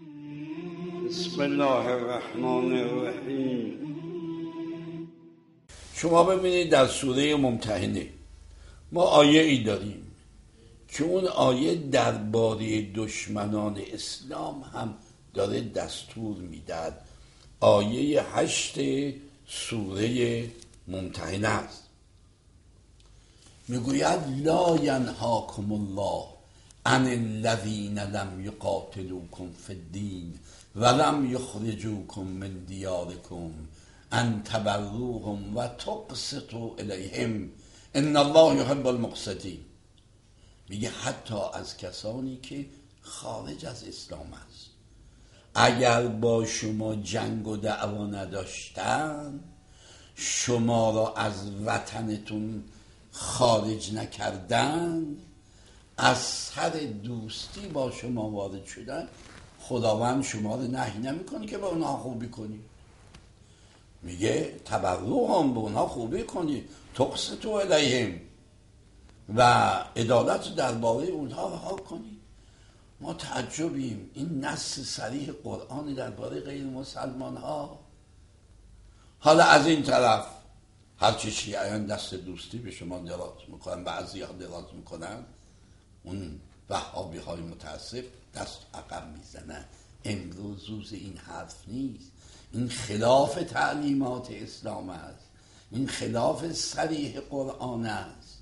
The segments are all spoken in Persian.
بسم الله الرحمن الرحیم. شما ببینید در سوره ممتحنه ما آیه ای داریم که اون آیه درباره دشمنان اسلام هم داره دستور میداد. آیه 8 سوره ممتحنه است. میگوید لا ینهاکم الله عن الذین لم یقاتلوکم فی الدین ولم یخرجوکم من دیارکم ان تبروهم و تقسطوا الیهم ان الله یحب المقسطین. میگه حتی از کسانی که خارج از اسلام است، اگر با شما جنگ و دعوا نداشتن، شما را از وطنتون خارج نکردن، از سر دوستی با شما وارد شدن، خداوند شما رو نهی نمیکنه که به اونها خوبی کنید. میگه تبرهم، به اونها خوبی کنید، تقسطوا الیهم، و عدالت درباره اونها رها کنید. ما تعجبیم، این نص صریح قرآن درباره غیر مسلمان ها. حالا از این طرف هرچی شیعیان دست دوستی به شما دراز میکنن، بعضی ها دراز میکنن، اون وهابی های متاسف دست عقب میزنن. امروز روز این حرف نیست. این خلاف تعلیمات اسلام است، این خلاف صریح قرآن است.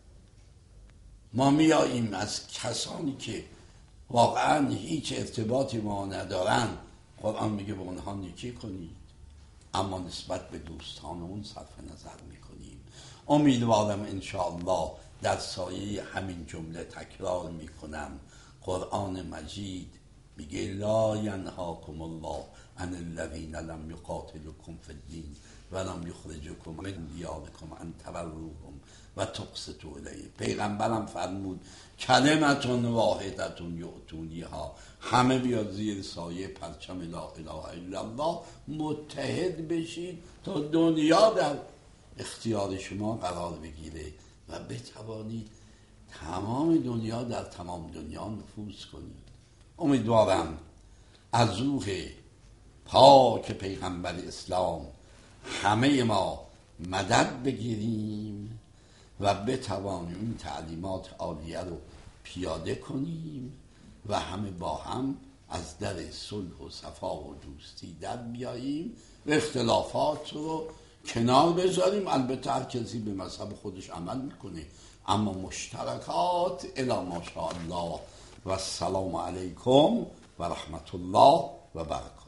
ما میاییم از کسانی که واقعا هیچ ارتباطی ما ندارن، قرآن میگه به اونها نیکی کنید، اما نسبت به دوستان اون صرف نظر میکنیم. امیدوارم انشاءالله در سایه همین جمله تکرار میکنم. قرآن مجید میگه لا ینهاکم الله عن الذین لم یقاتلوکم فی الدین ولم یخرجوکم من دیارکم ان تبروهم و تقسطوا الیهم. پیغمبرم فرمود کلمتون واحدتون یؤتونیها، همه بیاد زیر سایه پرچم لا اله الا الله، متحد بشید تا دنیا در اختیار شما قرار بگیره و بتوانید تمام دنیا در تمام دنیا نفوذ کنید. امیدوارم از روح پاک پیغمبر اسلام همه ما مدد بگیریم و بتوانیم این تعلیمات عالیه رو پیاده کنیم و همه با هم از در صلح و صفا و دوستی در بیاییم و اختلافات رو کنار بذاریم. البته هر کسی به مذهب خودش عمل میکنه، اما مشترکات الی ماشاء الله. و السلام علیکم و رحمت الله و برکاته.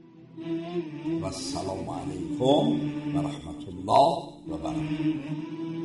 و السلام علیکم و رحمت الله و برکاته.